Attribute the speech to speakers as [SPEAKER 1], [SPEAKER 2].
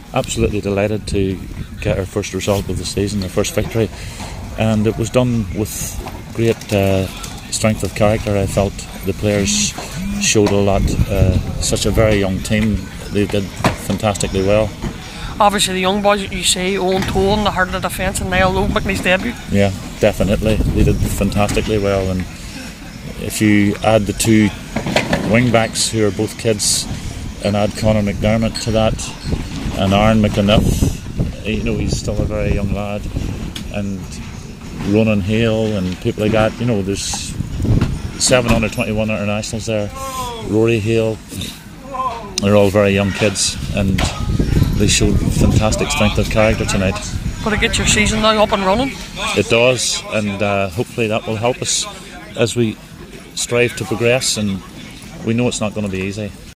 [SPEAKER 1] Absolutely delighted to get our first result of the season, our first victory, and it was done with great strength of character. I felt the players showed a lot. Such a very young team, they did fantastically well.
[SPEAKER 2] Obviously the young boys that you say, Owen Toole in the heart of the defence and Niall Lowe making his debut.
[SPEAKER 1] Yeah, definitely, they did fantastically well, and if you add the two wing backs who are both kids and add Conor McDermott to that and Aaron McAnuff, you know, he's still a very young lad, and Ronan Hale and people like that, you know, there's 7 under 21 internationals there, Rory Hale, they're all very young kids and they showed fantastic strength of character tonight.
[SPEAKER 2] But it gets your season now up and running?
[SPEAKER 1] It does, and hopefully that will help us as we strive to progress, and we know it's not going to be easy.